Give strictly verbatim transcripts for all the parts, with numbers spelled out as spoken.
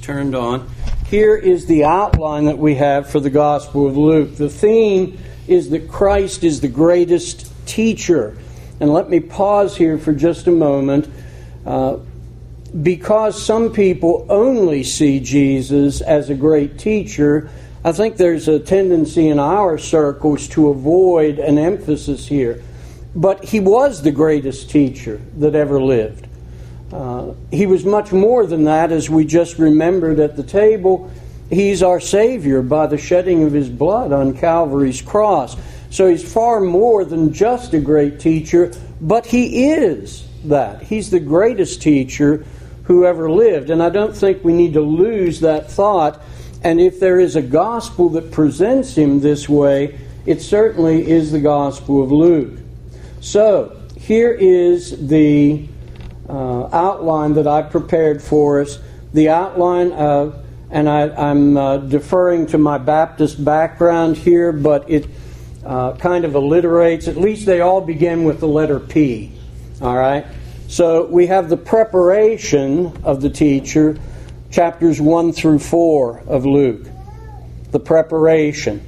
turned on. Here is the outline that we have for the Gospel of Luke. The theme is that Christ is the greatest teacher. And let me pause here for just a moment. Uh, because some people only see Jesus as a great teacher, I think there's a tendency in our circles to avoid an emphasis here. But he was the greatest teacher that ever lived. Uh, he was much more than that, as we just remembered at the table. He's our Savior by the shedding of His blood on Calvary's cross. So He's far more than just a great teacher, but He is that. He's the greatest teacher who ever lived. And I don't think we need to lose that thought. And if there is a gospel that presents Him this way, it certainly is the Gospel of Luke. So, here is the uh, outline that I prepared for us. The outline, uh, and I, I'm uh, deferring to my Baptist background here, but it uh, kind of alliterates. At least they all begin with the letter P. All right? So, we have the preparation of the teacher, chapters one through four of Luke. The preparation.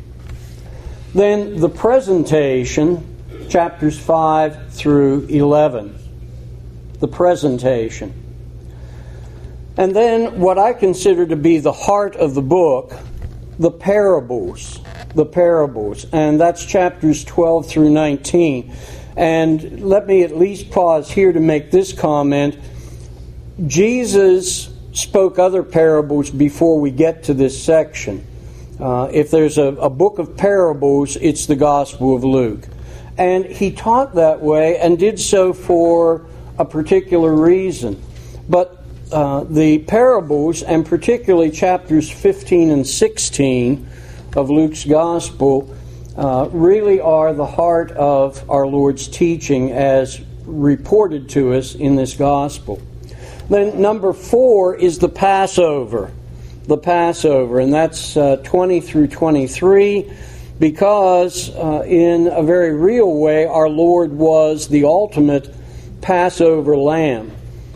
Then the presentation, chapters five through eleven. The presentation. And then what I consider to be the heart of the book, the parables. The parables. And that's chapters twelve through nineteen. And let me at least pause here to make this comment. Jesus spoke other parables before we get to this section. Uh, if there's a, a book of parables, it's the Gospel of Luke. And He taught that way and did so for a particular reason. But uh, the parables, and particularly chapters fifteen and sixteen of Luke's Gospel, uh, really are the heart of our Lord's teaching as reported to us in this Gospel. Then number four is the Passover. The Passover, and that's uh, twenty through twenty-three, because uh, in a very real way, our Lord was the ultimate Passover lamb.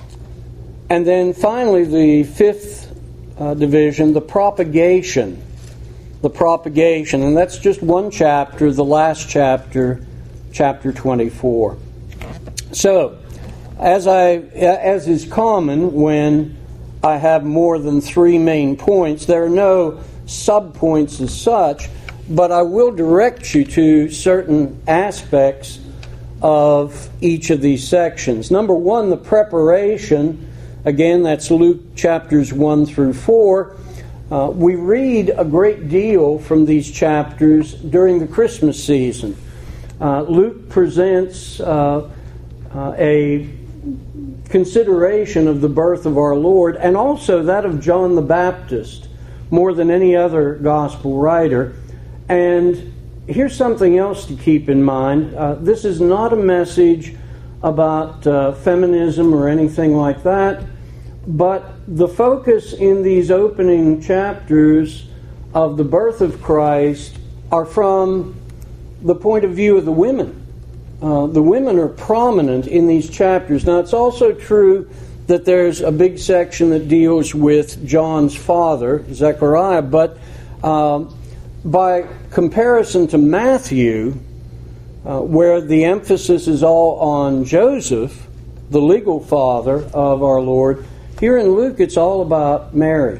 And then finally, the fifth uh, division, the propagation. The propagation, and that's just one chapter, the last chapter, chapter twenty-four. So, as I, as is common when I have more than three main points, there are no subpoints as such, but I will direct you to certain aspects of each of these sections. Number one, the preparation. Again, that's Luke chapters one through four. Uh, we read a great deal from these chapters during the Christmas season. Uh, Luke presents uh, uh, a consideration of the birth of our Lord, and also that of John the Baptist, more than any other gospel writer. And here's something else to keep in mind. Uh, this is not a message about uh, feminism or anything like that, but the focus in these opening chapters of the birth of Christ are from the point of view of the women. Uh, the women are prominent in these chapters. Now, it's also true that there's a big section that deals with John's father, Zechariah, but um, by comparison to Matthew, uh, where the emphasis is all on Joseph, the legal father of our Lord, here in Luke it's all about Mary.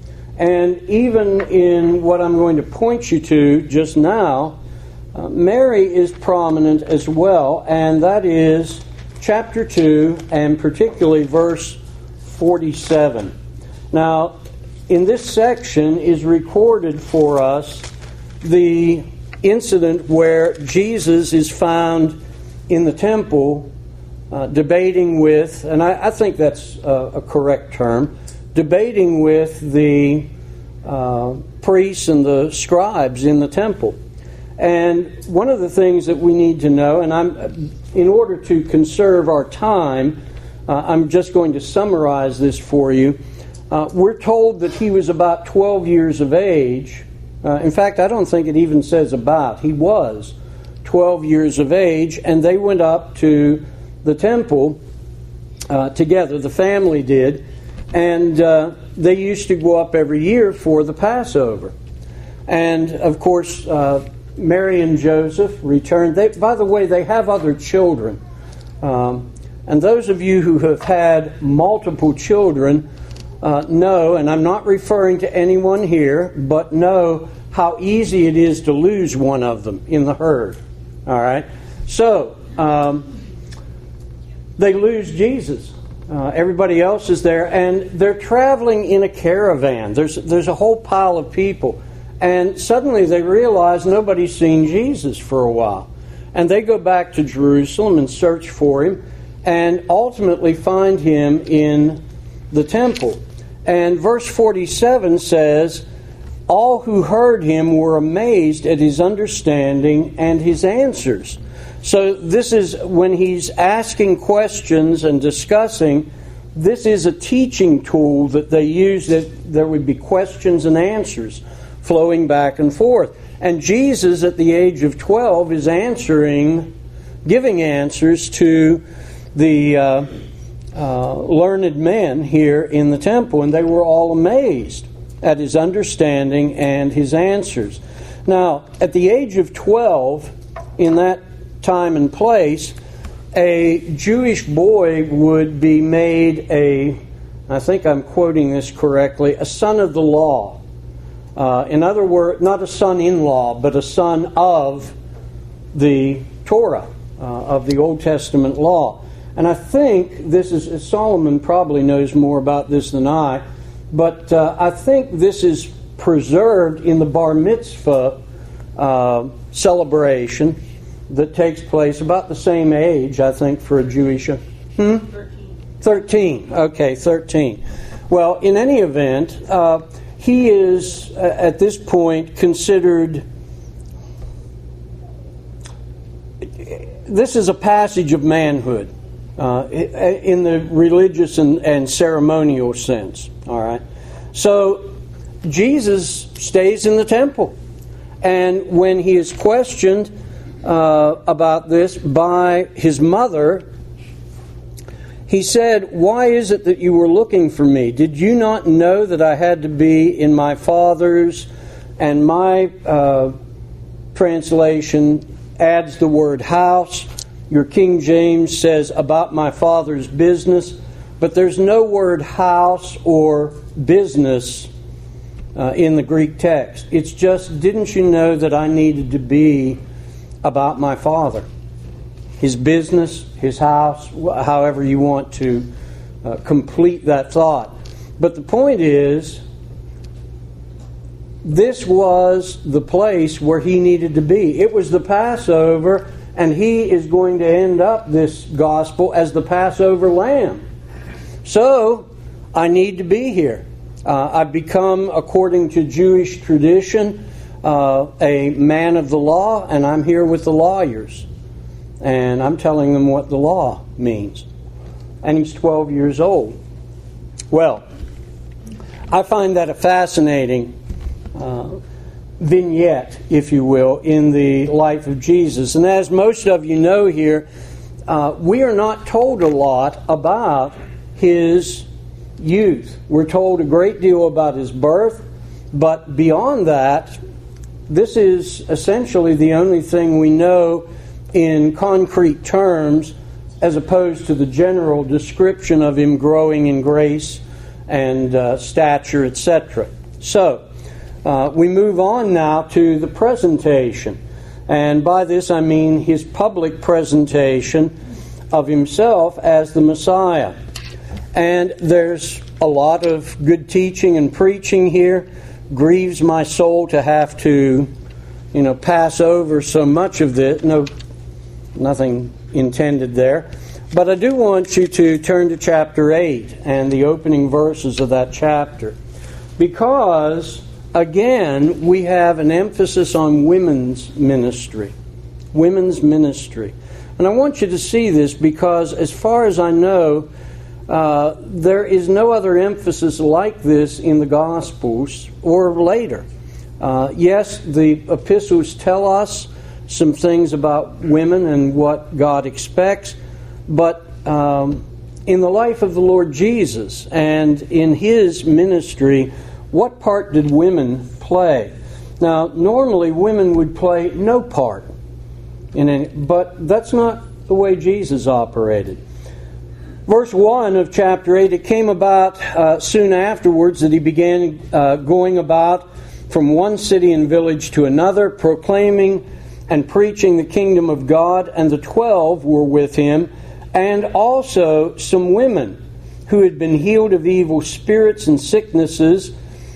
And even in what I'm going to point you to just now, Uh, Mary is prominent as well, and that is chapter two, and particularly verse forty-seven. Now, in this section is recorded for us the incident where Jesus is found in the temple uh, debating with, and I, I think that's a, a correct term, debating with the uh, priests and the scribes in the temple. And one of the things that we need to know, and I'm, in order to conserve our time, uh, I'm just going to summarize this for you. Uh, we're told that he was about twelve years of age. Uh, in fact, I don't think it even says about. He was twelve years of age, and they went up to the temple uh, together. The family did. And uh, they used to go up every year for the Passover. And, of course, uh, Mary and Joseph returned. They, by the way, they have other children. Um, and those of you who have had multiple children uh, know, and I'm not referring to anyone here, but know how easy it is to lose one of them in the herd. All right? So, um, they lose Jesus. Uh, everybody else is there, and they're traveling in a caravan. There's there's a whole pile of people. And suddenly they realize nobody's seen Jesus for a while. And they go back to Jerusalem and search for him, and ultimately find him in the temple. And verse forty-seven says, all who heard him were amazed at his understanding and his answers. So this is when he's asking questions and discussing. This is a teaching tool that they use, that there would be questions and answers flowing back and forth. And Jesus, at the age of twelve, is answering, giving answers to the uh, uh, learned men here in the temple. And they were all amazed at his understanding and his answers. Now, at the age of twelve, in that time and place, a Jewish boy would be made a, I think I'm quoting this correctly, a son of the law. Uh, in other words, not a son-in-law, but a son of the Torah, uh, of the Old Testament law. And I think this is, Solomon probably knows more about this than I, but uh, I think this is preserved in the bar mitzvah uh, celebration that takes place about the same age, I think, for a Jewish... Hmm? Thirteen. Thirteen. Okay, thirteen. Well, in any event, uh, he is, uh, at this point, considered... This is a passage of manhood uh, in the religious and, and ceremonial sense. All right? So, Jesus stays in the temple. And when he is questioned Uh, about this by his mother, he said, why is it that you were looking for me? Did you not know that I had to be in my father's? And my uh, translation adds the word house. Your King James says about my father's business, but there's no word house or business uh, in the Greek text. It's just, didn't you know that I needed to be about my father, his business, his house, however you want to uh, complete that thought. But the point is, this was the place where he needed to be. It was the Passover, and he is going to end up this gospel as the Passover lamb. So, I need to be here. Uh, I've become, according to Jewish tradition, Uh, a man of the law, and I'm here with the lawyers. And I'm telling them what the law means. And he's twelve years old. Well, I find that a fascinating uh, vignette, if you will, in the life of Jesus. And as most of you know here, uh, we are not told a lot about his youth. We're told a great deal about his birth, but beyond that, this is essentially the only thing we know in concrete terms, as opposed to the general description of him growing in grace and uh, stature, et cetera. So, uh, we move on now to the presentation. And by this I mean his public presentation of himself as the Messiah. And there's a lot of good teaching and preaching here. Grieves my soul to have to, you know, pass over so much of this. No, nothing intended there. But I do want you to turn to chapter eight and the opening verses of that chapter. Because, again, we have an emphasis on women's ministry. Women's ministry. And I want you to see this because, as far as I know, Uh, there is no other emphasis like this in the Gospels or later. Uh, yes, the epistles tell us some things about women and what God expects, but um, in the life of the Lord Jesus and in His ministry, what part did women play? Now, normally women would play no part in any, but that's not the way Jesus operated. Verse one of chapter eight, it came about uh, soon afterwards that He began uh, going about from one city and village to another, proclaiming and preaching the kingdom of God, and the twelve were with Him, and also some women who had been healed of evil spirits and sicknesses,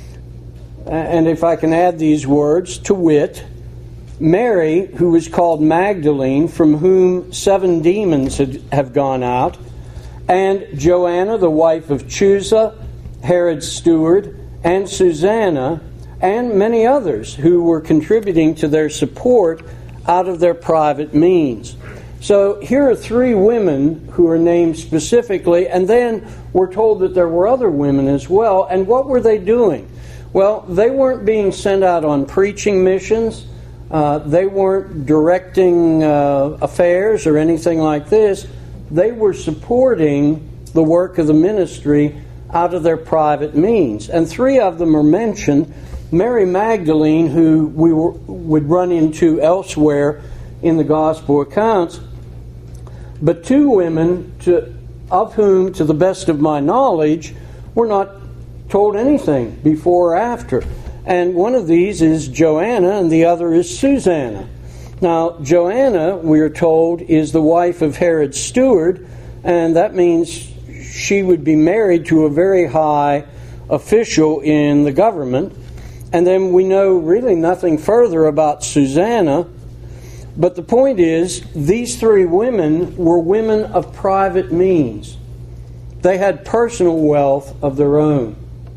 and if I can add these words, to wit, Mary, who was called Magdalene, from whom seven demons had, have gone out, and Joanna, the wife of Chuza, Herod's steward, and Susanna, and many others who were contributing to their support out of their private means. So here are three women who are named specifically, and then we're told that there were other women as well. And what were they doing? Well, they weren't being sent out on preaching missions. Uh, they weren't directing uh, affairs or anything like this. They were supporting the work of the ministry out of their private means. And three of them are mentioned. Mary Magdalene, who we were, would run into elsewhere in the gospel accounts, but two women to, of whom, to the best of my knowledge, were not told anything before or after. And one of these is Joanna and the other is Susanna. Now, Joanna, we are told, is the wife of Herod's steward, and that means she would be married to a very high official in the government. And then we know really nothing further about Susanna. But the point is, these three women were women of private means. They had personal wealth of their own.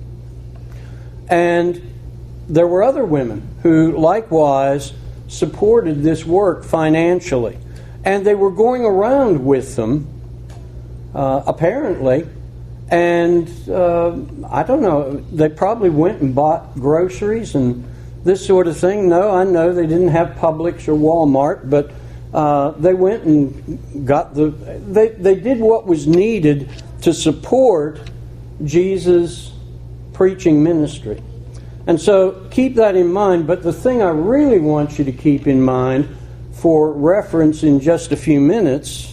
And there were other women who likewise supported this work financially. And they were going around with them, uh, apparently. And uh, I don't know, they probably went and bought groceries and this sort of thing. No, I know they didn't have Publix or Walmart, but uh, they went and got the... They, they did what was needed to support Jesus' preaching ministry. And so keep that in mind. But the thing I really want you to keep in mind for reference in just a few minutes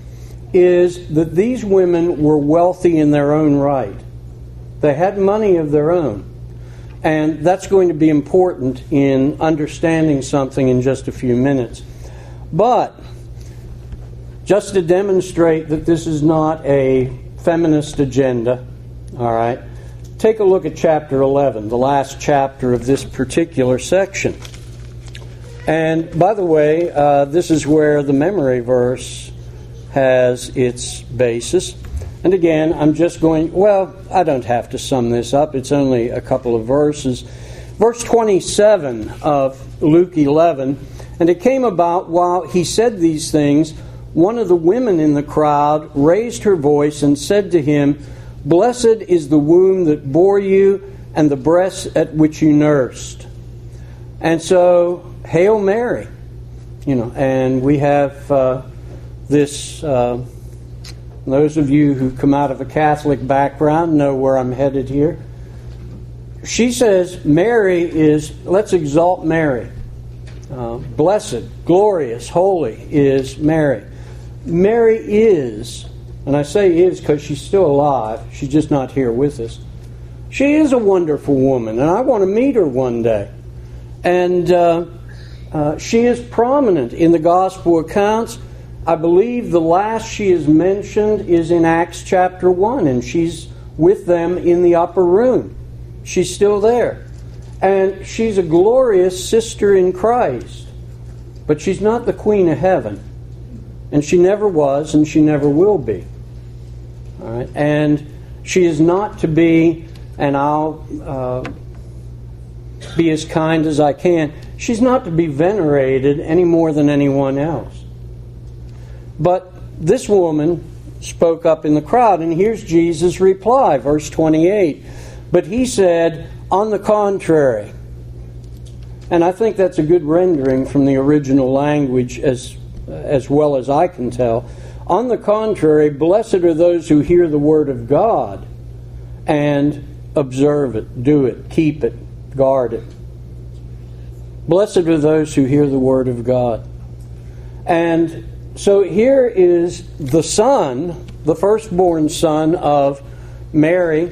is that these women were wealthy in their own right. They had money of their own. And that's going to be important in understanding something in just a few minutes. But just to demonstrate that this is not a feminist agenda, all right, take a look at chapter eleven, the last chapter of this particular section. And by the way, uh, this is where the memory verse has its basis. And again, I'm just going, well, I don't have to sum this up. It's only a couple of verses. Verse twenty-seven of Luke eleven, and it came about while he said these things, one of the women in the crowd raised her voice and said to him, "Blessed is the womb that bore you and the breasts at which you nursed." And so, Hail Mary, you know, and we have uh, this, uh, those of you who come out of a Catholic background know where I'm headed here. She says Mary is, let's exalt Mary. Uh, blessed, glorious, holy is Mary. Mary is, and I say is because she's still alive, she's just not here with us. She is a wonderful woman, and I want to meet her one day. And uh, uh, she is prominent in the gospel accounts. I believe the last she is mentioned is in Acts chapter one, and she's with them in the upper room. She's still there. And she's a glorious sister in Christ. But she's not the Queen of Heaven. And she never was, and she never will be. All right? And she is not to be, and I'll uh, be as kind as I can, she's not to be venerated any more than anyone else. But this woman spoke up in the crowd, and here's Jesus' reply, verse twenty-eight. But he said, on the contrary. And I think that's a good rendering from the original language as, as well as I can tell. On the contrary, blessed are those who hear the word of God and observe it, do it, keep it, guard it. Blessed are those who hear the word of God. And so here is the son, the firstborn son of Mary,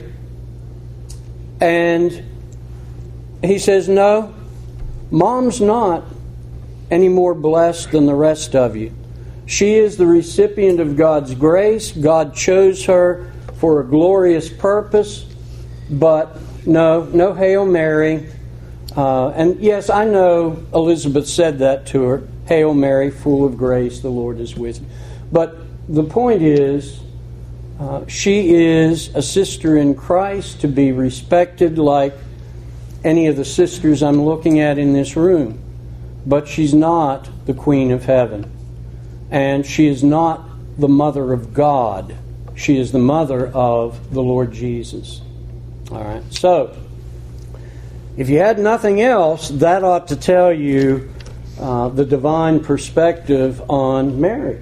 and he says, no, mom's not any more blessed than the rest of you. She is the recipient of God's grace. God chose her for a glorious purpose, but no, no Hail Mary. Uh, and yes, I know Elizabeth said that to her, Hail Mary, full of grace, the Lord is with you. But the point is, uh, she is a sister in Christ to be respected like any of the sisters I'm looking at in this room. But she's not the Queen of Heaven. And she is not the mother of God. She is the mother of the Lord Jesus. All right. So, if you had nothing else, that ought to tell you uh, the divine perspective on Mary.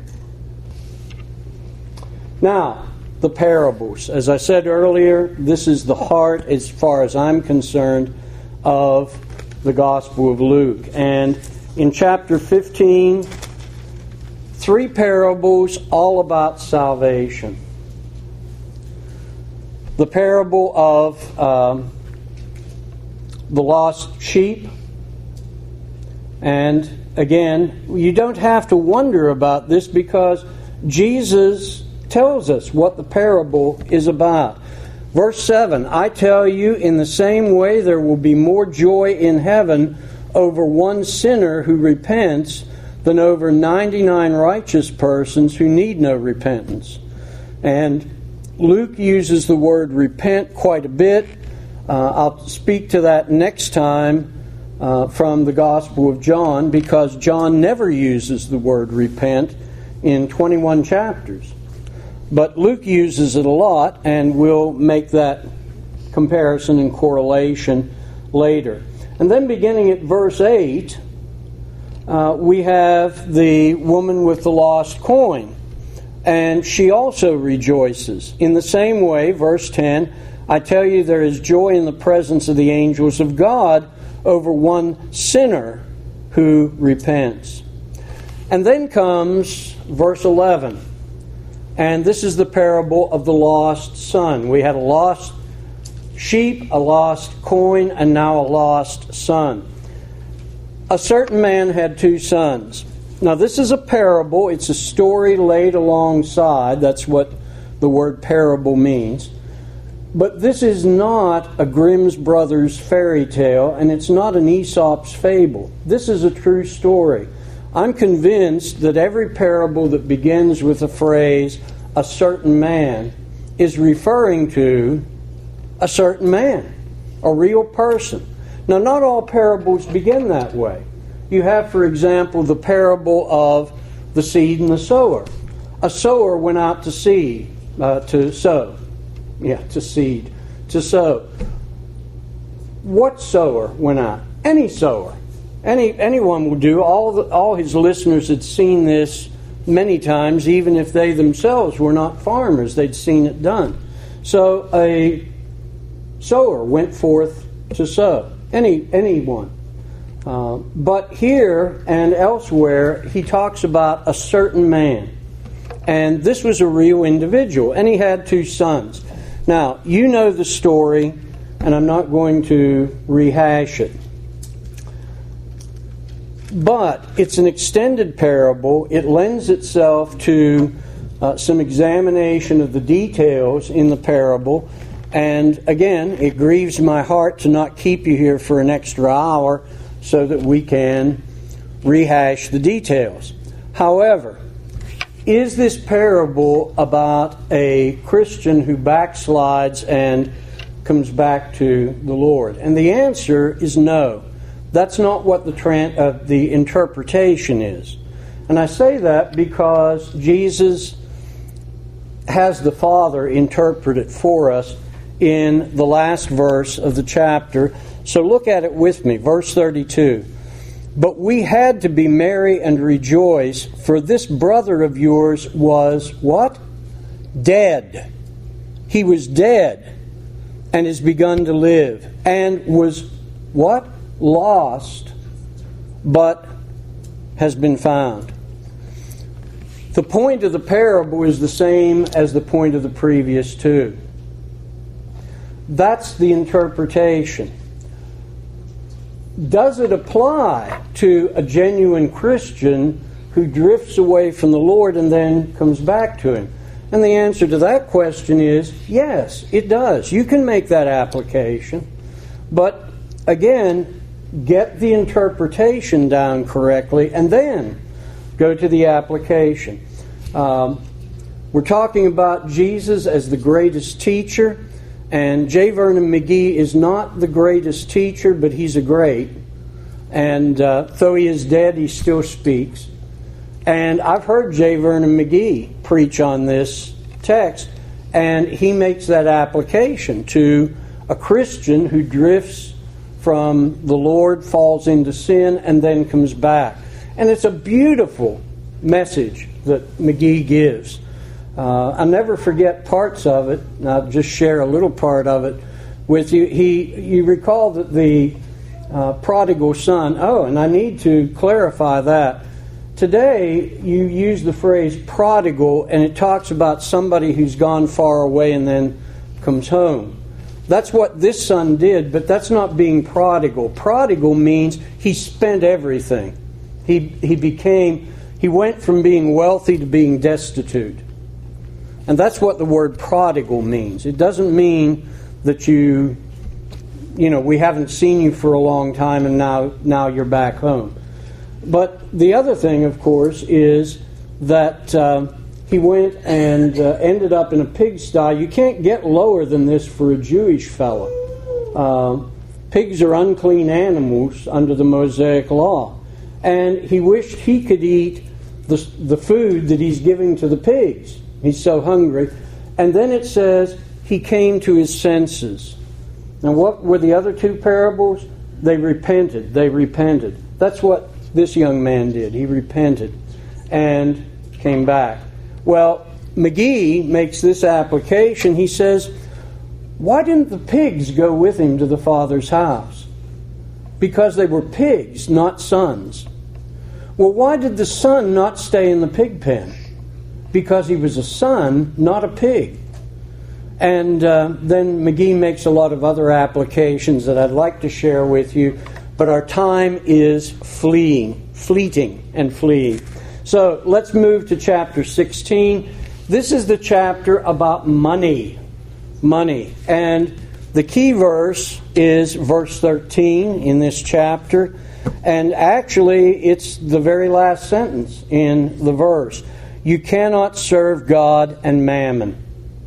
Now, the parables. As I said earlier, this is the heart, as far as I'm concerned, of the Gospel of Luke. And in chapter fifteen, three parables all about salvation. The parable of um, the lost sheep. And again, you don't have to wonder about this because Jesus tells us what the parable is about. Verse seven, I tell you, in the same way there will be more joy in heaven over one sinner who repents than over ninety-nine righteous persons who need no repentance. And Luke uses the word repent quite a bit. Uh, I'll speak to that next time uh, from the Gospel of John, because John never uses the word repent in twenty-one chapters. But Luke uses it a lot, and we'll make that comparison and correlation later. And then beginning at verse eight, uh, we have the woman with the lost coin. And she also rejoices. In the same way, verse ten, I tell you there is joy in the presence of the angels of God over one sinner who repents. And then comes verse eleven. And this is the parable of the lost son. We had a lost sheep, a lost coin, and now a lost son. A certain man had two sons. Now this is a parable. It's a story laid alongside. That's what the word parable means. But this is not a Grimm's Brothers fairy tale, and it's not an Aesop's fable. This is a true story. I'm convinced that every parable that begins with the phrase, a certain man, is referring to a certain man, a real person. Now, not all parables begin that way. You have, for example, the parable of the seed and the sower. A sower went out to seed, uh, to sow. Yeah, to seed, to sow. What sower went out? Any sower. Any anyone would do. All the, all his listeners had seen this many times, even if they themselves were not farmers. They'd seen it done. So a sower went forth to sow. Any anyone. Uh, but here and elsewhere, he talks about a certain man. And this was a real individual. And he had two sons. Now, you know the story, and I'm not going to rehash it. But it's an extended parable. It lends itself to uh, some examination of the details in the parable. And again, it grieves my heart to not keep you here for an extra hour so that we can rehash the details. However, is this parable about a Christian who backslides and comes back to the Lord? And the answer is no. That's not what the tran- uh, the interpretation is. And I say that because Jesus has the Father interpret it for us in the last verse of the chapter. So look at it with me. Verse thirty-two. But we had to be merry and rejoice, for this brother of yours was what? Dead. He was dead and has begun to live, and was what? Lost, but has been found. The point of the parable is the same as the point of the previous two. That's the interpretation. Does it apply to a genuine Christian who drifts away from the Lord and then comes back to Him? And the answer to that question is yes, it does. You can make that application. But again, get the interpretation down correctly and then go to the application. Um, we're talking about Jesus as the greatest teacher. And J. Vernon McGee is not the greatest teacher, but he's a great. And uh, though he is dead, he still speaks. And I've heard J. Vernon McGee preach on this text, and he makes that application to a Christian who drifts from the Lord, falls into sin, and then comes back. And it's a beautiful message that McGee gives. Uh, I'll never forget parts of it. I'll just share a little part of it with you. He, you recall that the uh, prodigal son, oh, and I need to clarify that. Today, you use the phrase prodigal, and it talks about somebody who's gone far away and then comes home. That's what this son did, but that's not being prodigal. Prodigal means he spent everything. He, he became, he went from being wealthy to being destitute. And that's what the word prodigal means. It doesn't mean that you, you know, we haven't seen you for a long time and now, now you're back home. But the other thing, of course, is that uh, he went and uh, ended up in a pigsty. You can't get lower than this for a Jewish fellow. Uh, pigs are unclean animals under the Mosaic law. And he wished he could eat the, the food that he's giving to the pigs. He's so hungry. And then it says he came to his senses. Now, what were the other two parables? They repented. They repented. That's what this young man did. He repented and came back. Well, McGee makes this application. He says, why didn't the pigs go with him to the father's house? Because they were pigs, not sons. Well, why did the son not stay in the pig pen? Because he was a son, not a pig. And uh, then McGee makes a lot of other applications that I'd like to share with you, but our time is fleeing, fleeting and fleeing. So let's move to chapter sixteen. This is the chapter about money. Money. And the key verse is verse thirteen in this chapter. And actually, it's the very last sentence in the verse. You cannot serve God and mammon.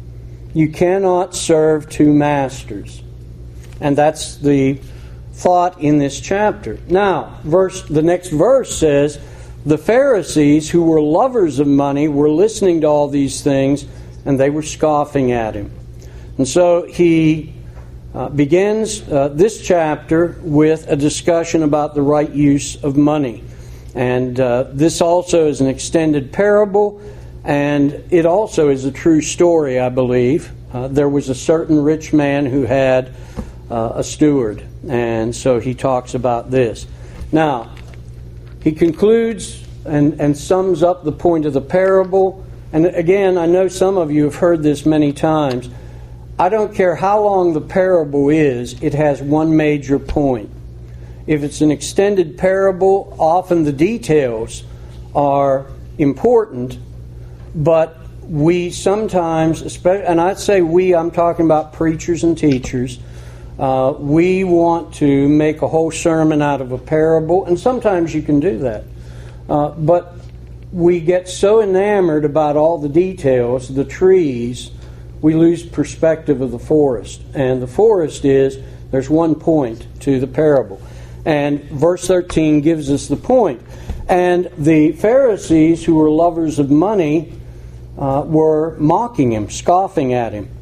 You cannot serve two masters. And that's the thought in this chapter. Now, verse the next verse says, the Pharisees, who were lovers of money, were listening to all these things, and they were scoffing at him. And so he uh, begins uh, this chapter with a discussion about the right use of money. And uh, this also is an extended parable, and it also is a true story, I believe. Uh, there was a certain rich man who had uh, a steward, and so he talks about this. Now, he concludes and, and sums up the point of the parable. And again, I know some of you have heard this many times. I don't care how long the parable is, it has one major point. If it's an extended parable, often the details are important, but we sometimes, and I'd say we, I'm talking about preachers and teachers, uh, we want to make a whole sermon out of a parable, and sometimes you can do that. Uh, but we get so enamored about all the details, the trees, we lose perspective of the forest. And the forest is, there's one point to the parable. And verse thirteen gives us the point. And the Pharisees, who were lovers of money, uh, were mocking him, scoffing at him.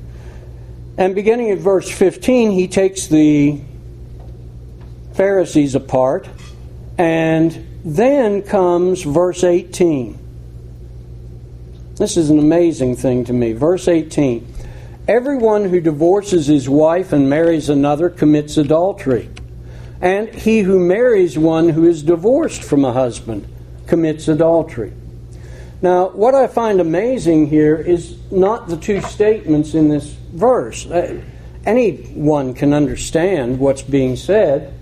And beginning at verse fifteen, he takes the Pharisees apart And then comes verse eighteen. This is an amazing thing to me. Verse eighteen. Everyone who divorces his wife and marries another commits adultery. And he who marries one who is divorced from a husband commits adultery. Now, what I find amazing here is not the two statements in this verse. Anyone can understand what's being said.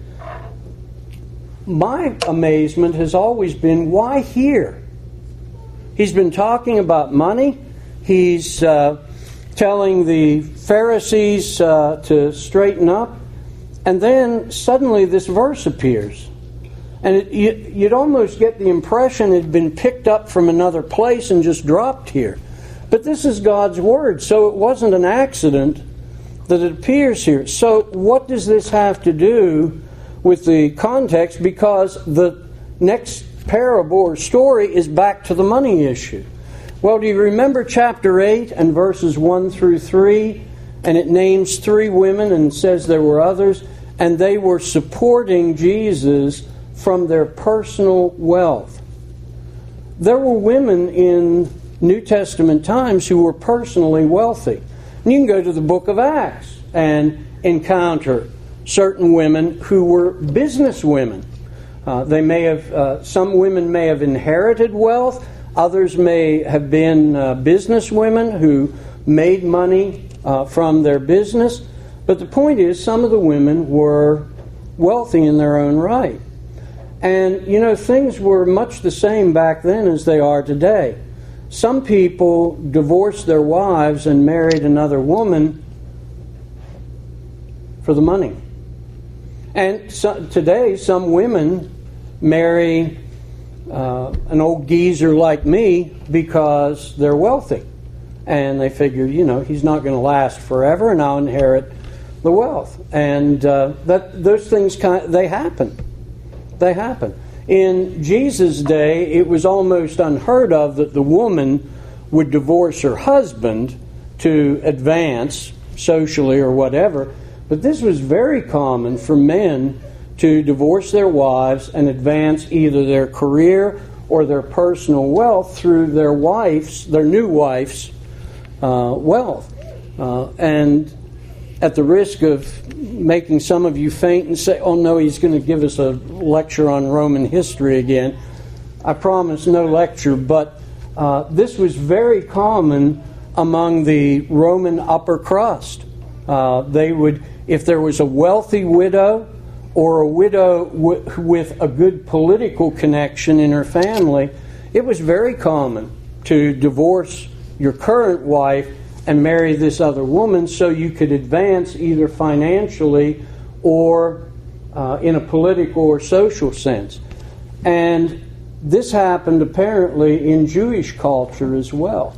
My amazement has always been, why here? He's been talking about money. He's uh, telling the Pharisees uh, to straighten up. And then suddenly this verse appears. And it, you, you'd almost get the impression it had been picked up from another place and just dropped here. But this is God's Word, so it wasn't an accident that it appears here. So what does this have to do with the context? Because the next parable or story is back to the money issue. Well, do you remember chapter eight and verses one through three? And it names three women and says there were others, and they were supporting Jesus from their personal wealth. There were women in New Testament times who were personally wealthy. And you can go to the book of Acts and encounter certain women who were business women. Uh, they may have, uh, some women may have inherited wealth. Others may have been uh, business women who made money uh, from their business. But the point is, some of the women were wealthy in their own right. And, you know, things were much the same back then as they are today. Some people divorced their wives and married another woman for the money. And so, today, some women marry uh, an old geezer like me because they're wealthy. And they figure, you know, he's not going to last forever and I'll inherit the wealth. And uh, that those things, kind of, they happen. They happen. In Jesus' day, it was almost unheard of that the woman would divorce her husband to advance socially or whatever. But this was very common for men to divorce their wives and advance either their career or their personal wealth through their wife's, their new wife's uh, wealth. Uh, and at the risk of making some of you faint and say, oh no, he's going to give us a lecture on Roman history again. I promise no lecture, but uh, this was very common among the Roman upper crust. Uh, they would, if there was a wealthy widow or a widow w- with a good political connection in her family, it was very common to divorce your current wife and marry this other woman so you could advance either financially or uh, in a political or social sense. And this happened apparently in Jewish culture as well.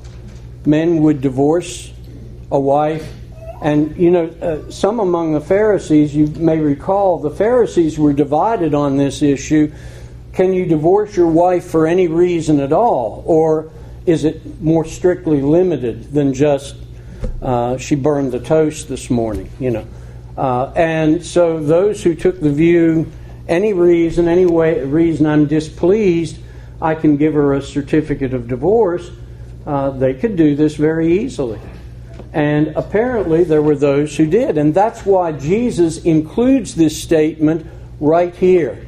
Men would divorce a wife. And, you know, uh, some among the Pharisees, you may recall, the Pharisees were divided on this issue. Can you divorce your wife for any reason at all? Or is it more strictly limited than just uh, she burned the toast this morning, you know? Uh, and so those who took the view, any reason, any way, reason I'm displeased, I can give her a certificate of divorce, uh, they could do this very easily. And apparently there were those who did. And that's why Jesus includes this statement right here.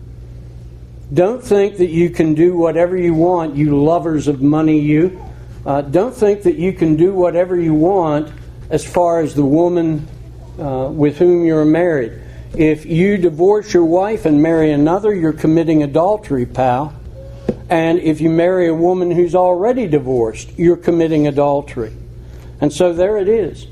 Don't think that you can do whatever you want, you lovers of money, you. Uh, don't think that you can do whatever you want as far as the woman uh, with whom you're married. If you divorce your wife and marry another, you're committing adultery, pal. And if you marry a woman who's already divorced, you're committing adultery. And so there it is.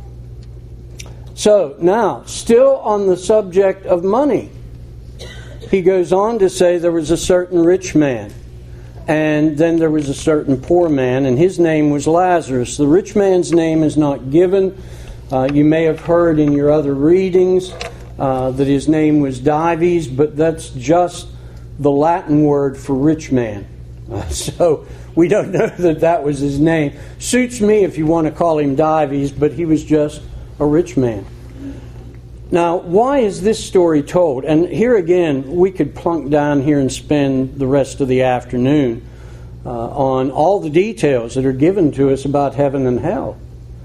So now, still on the subject of money, he goes on to say there was a certain rich man, and then there was a certain poor man, and his name was Lazarus. The rich man's name is not given. Uh, you may have heard in your other readings uh, that his name was Dives, but that's just the Latin word for rich man. Uh, so we don't know that that was his name. Suits me if you want to call him Dives, but he was just a rich man. Now, why is this story told? And here again, we could plunk down here and spend the rest of the afternoon uh, on all the details that are given to us about heaven and hell.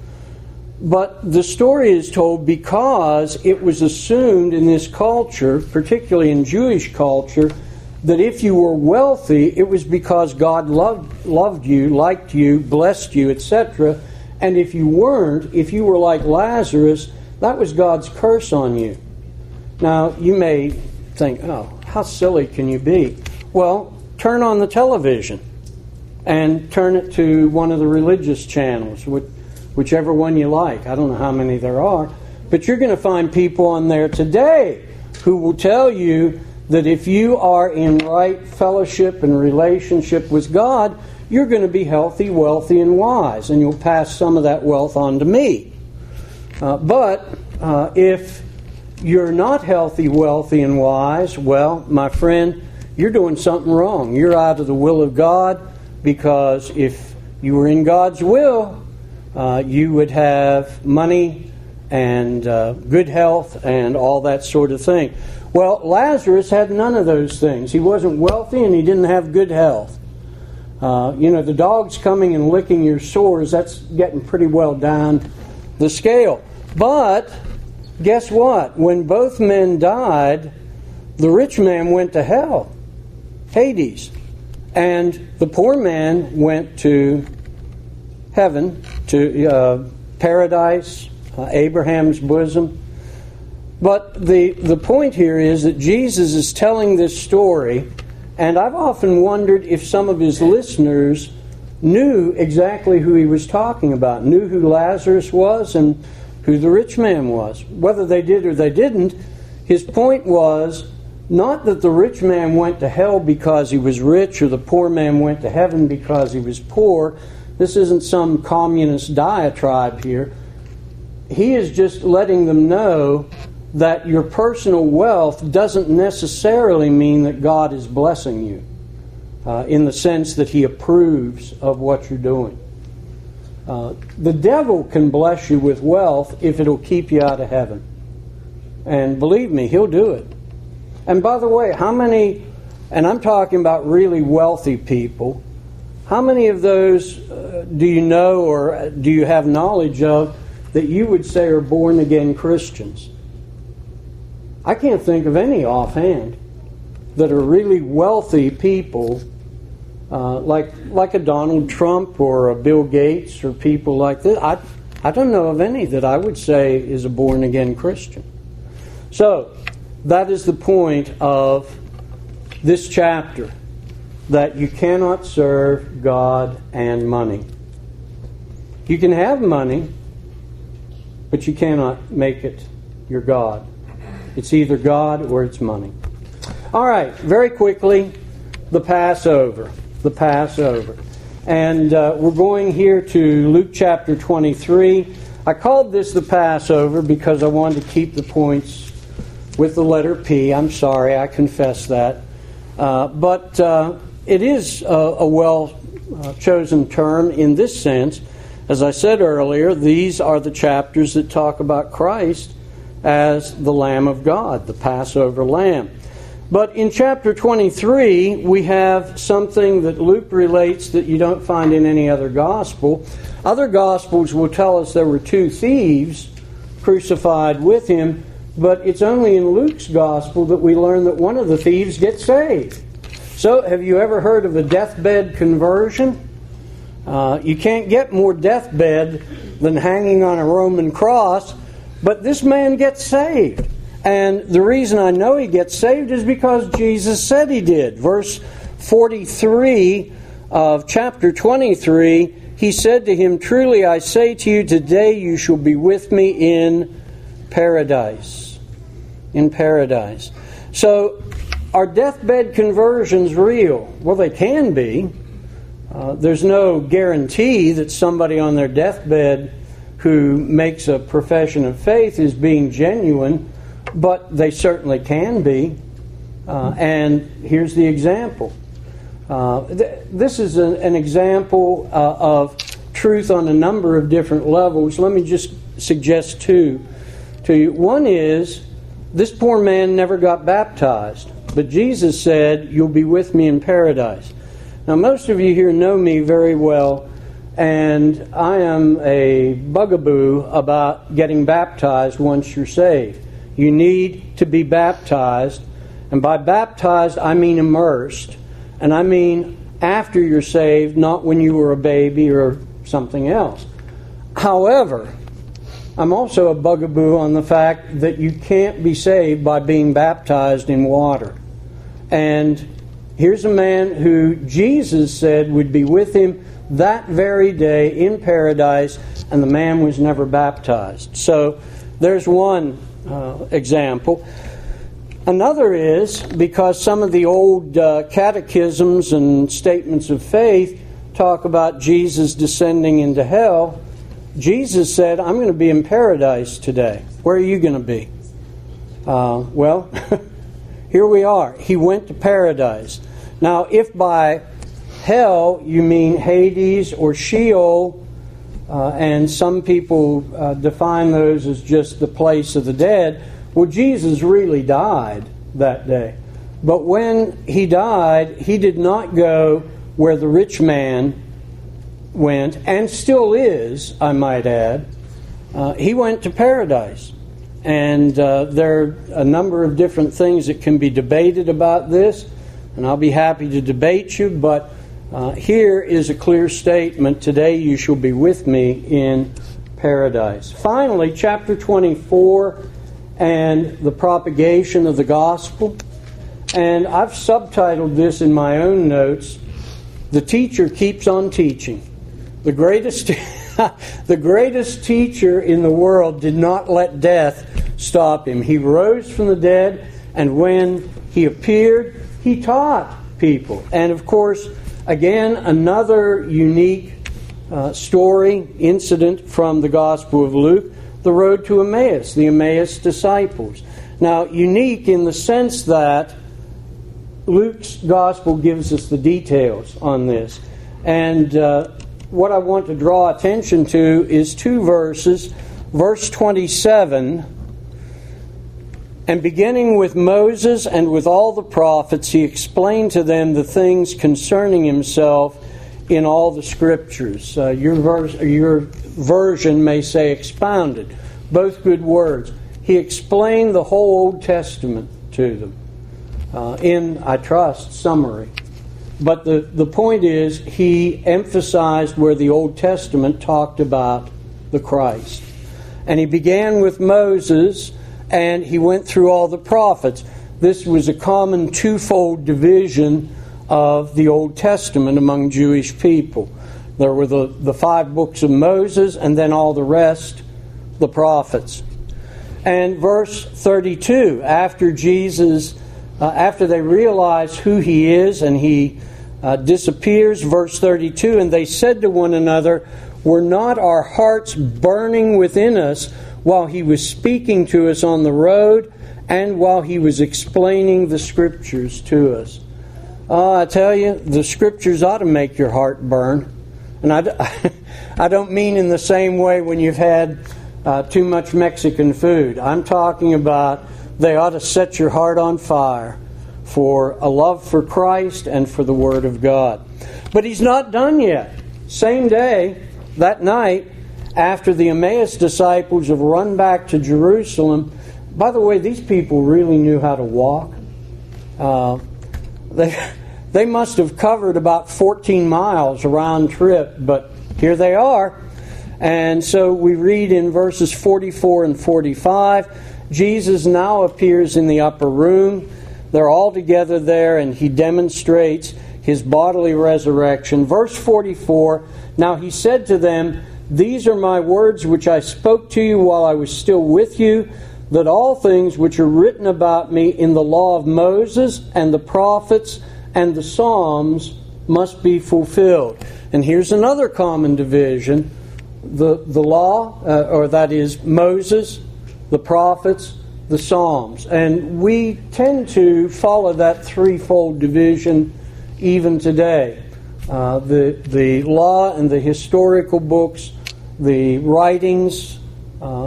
But the story is told because it was assumed in this culture, particularly in Jewish culture, that if you were wealthy, it was because God loved, loved you, liked you, blessed you, et cetera. And if you weren't, if you were like Lazarus, that was God's curse on you. Now, you may think, oh, how silly can you be? Well, turn on the television and turn it to one of the religious channels, whichever one you like. I don't know how many there are, but you're going to find people on there today who will tell you that if you are in right fellowship and relationship with God, you're going to be healthy, wealthy, and wise, and you'll pass some of that wealth on to me. Uh, but uh, if you're not healthy, wealthy, and wise, well, my friend, you're doing something wrong. You're out of the will of God, because if you were in God's will, uh, you would have money and uh, good health and all that sort of thing. Well, Lazarus had none of those things. He wasn't wealthy and he didn't have good health. Uh, you know, the dog's coming and licking your sores, that's getting pretty well down the scale. But guess what? When both men died, the rich man went to hell, Hades, and the poor man went to heaven, to uh, paradise, uh, Abraham's bosom. But the, the point here is that Jesus is telling this story, and I've often wondered if some of his listeners knew exactly who he was talking about, knew who Lazarus was and who the rich man was. Whether they did or they didn't, his point was not that the rich man went to hell because he was rich or the poor man went to heaven because he was poor. This isn't some communist diatribe here. He is just letting them know that your personal wealth doesn't necessarily mean that God is blessing you uh, in the sense that He approves of what you're doing. Uh, the devil can bless you with wealth if it'll keep you out of heaven. And believe me, he'll do it. And by the way, how many, and I'm talking about really wealthy people, how many of those uh, do you know or do you have knowledge of that you would say are born-again Christians? I can't think of any offhand that are really wealthy people uh, like like a Donald Trump or a Bill Gates or people like this. I, I don't know of any that I would say is a born-again Christian. So, that is the point of this chapter, that you cannot serve God and money. You can have money, but you cannot make it your God. It's either God or it's money. All right, very quickly, the Passover. The Passover. And uh, we're going here to Luke chapter twenty-three. I called this the Passover because I wanted to keep the points with the letter P. I'm sorry, I confess that. Uh, but uh, it is a, a well-chosen term in this sense. As I said earlier, these are the chapters that talk about Christ as the Lamb of God, the Passover Lamb. But in chapter twenty-three, we have something that Luke relates that you don't find in any other gospel. Other gospels will tell us there were two thieves crucified with him, but it's only in Luke's gospel that we learn that one of the thieves gets saved. So, have you ever heard of a deathbed conversion? Uh, you can't get more deathbed than hanging on a Roman cross, but this man gets saved. And the reason I know he gets saved is because Jesus said he did. Verse forty-three of chapter twenty-three, he said to him, "Truly I say to you, today you shall be with me in paradise." In paradise. So, are deathbed conversions real? Well, they can be. Uh, there's no guarantee that somebody on their deathbed who makes a profession of faith is being genuine, but they certainly can be. Uh, and here's the example. Uh, th- this is an, an example uh, of truth on a number of different levels. Let me just suggest two. to you. One is, this poor man never got baptized, but Jesus said, you'll be with me in paradise. Now, most of you here know me very well, and I am a bugaboo about getting baptized once you're saved. You need to be baptized, and by baptized, I mean immersed, and I mean after you're saved, not when you were a baby or something else. However, I'm also a bugaboo on the fact that you can't be saved by being baptized in water. And here's a man who Jesus said would be with him that very day in paradise, and the man was never baptized. So there's one uh, example. Another is, because some of the old uh, catechisms and statements of faith talk about Jesus descending into hell, Jesus said, I'm going to be in paradise today. Where are you going to be? Uh, well, here we are. He went to paradise. Now, if by hell you mean Hades or Sheol, uh, and some people uh, define those as just the place of the dead, well, Jesus really died that day. But when he died, he did not go where the rich man went, and still is, I might add. Uh, he went to paradise. And uh, there are a number of different things that can be debated about this, and I'll be happy to debate you, but uh, here is a clear statement: today you shall be with me in paradise. Finally, chapter twenty-four and the propagation of the gospel. And I've subtitled this in my own notes, The Teacher Keeps on Teaching. The greatest, the greatest teacher in the world did not let death stop him. He rose from the dead, and when he appeared, he taught people. And of course, again, another unique uh, story, incident from the Gospel of Luke, the road to Emmaus, the Emmaus disciples. Now, unique in the sense that Luke's Gospel gives us the details on this. And uh, what I want to draw attention to is two verses. Verse twenty-seven, and beginning with Moses and with all the prophets, he explained to them the things concerning himself in all the Scriptures. Uh, your, verse, your version may say expounded. Both good words. He explained the whole Old Testament to them uh, in, I trust, summary. But the, the point is, he emphasized where the Old Testament talked about the Christ. And he began with Moses, and he went through all the prophets. This was a common twofold division of the Old Testament among Jewish people. There were the, the five books of Moses, and then all the rest, the prophets. And verse thirty-two, after Jesus, uh, after they realize who he is, and he uh, disappears, verse thirty-two, and they said to one another, were not our hearts burning within us while he was speaking to us on the road and while he was explaining the Scriptures to us? Oh, I tell you, the Scriptures ought to make your heart burn. And I, I don't mean in the same way when you've had uh, too much Mexican food. I'm talking about they ought to set your heart on fire for a love for Christ and for the Word of God. But he's not done yet. Same day, that night, after the Emmaus disciples have run back to Jerusalem. By the way, these people really knew how to walk. Uh, they, they must have covered about fourteen miles round trip, but here they are. And so we read in verses forty-four and forty-five, Jesus now appears in the upper room. They're all together there, and he demonstrates his bodily resurrection. Verse forty-four, now he said to them, these are my words which I spoke to you while I was still with you, that all things which are written about me in the law of Moses and the prophets and the Psalms must be fulfilled. And here's another common division. The, the law, uh, or that is Moses, the prophets, the Psalms. And we tend to follow that threefold division even today. Uh, the, the law and the historical books, the writings, uh,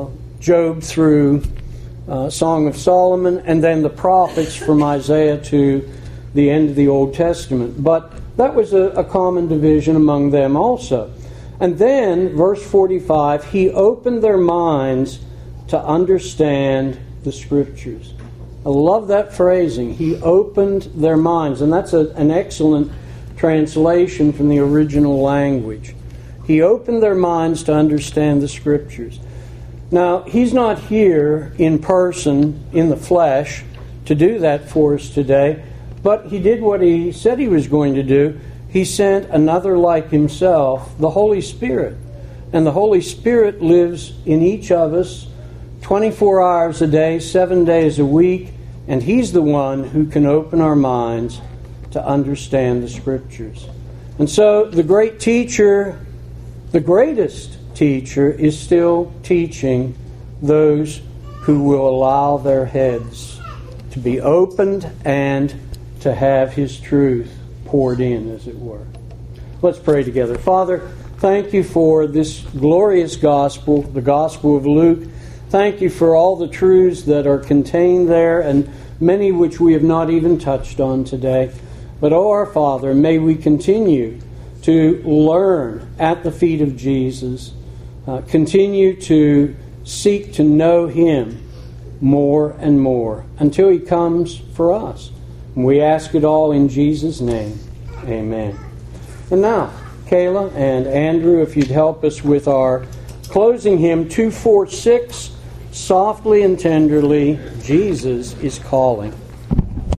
Job through uh, Song of Solomon, and then the prophets from Isaiah to the end of the Old Testament. But that was a, a common division among them also. And then, verse forty-five, he opened their minds to understand the Scriptures. I love that phrasing. He opened their minds. And that's a, an excellent translation from the original language. He opened their minds to understand the Scriptures. Now, he's not here in person, in the flesh, to do that for us today, but he did what he said he was going to do. He sent another like himself, the Holy Spirit. And the Holy Spirit lives in each of us twenty-four hours a day, seven days a week, and he's the one who can open our minds to understand the Scriptures. And so the great teacher, the greatest teacher, is still teaching those who will allow their heads to be opened and to have his truth poured in, as it were. Let's pray together. Father, thank you for this glorious gospel, the Gospel of Luke. Thank you for all the truths that are contained there, and many which we have not even touched on today. But, oh, our Father, may we continue to learn at the feet of Jesus, uh, continue to seek to know him more and more until he comes for us. And we ask it all in Jesus' name. Amen. And now, Kayla and Andrew, if you'd help us with our closing hymn, two forty-six, Softly and Tenderly, Jesus is Calling.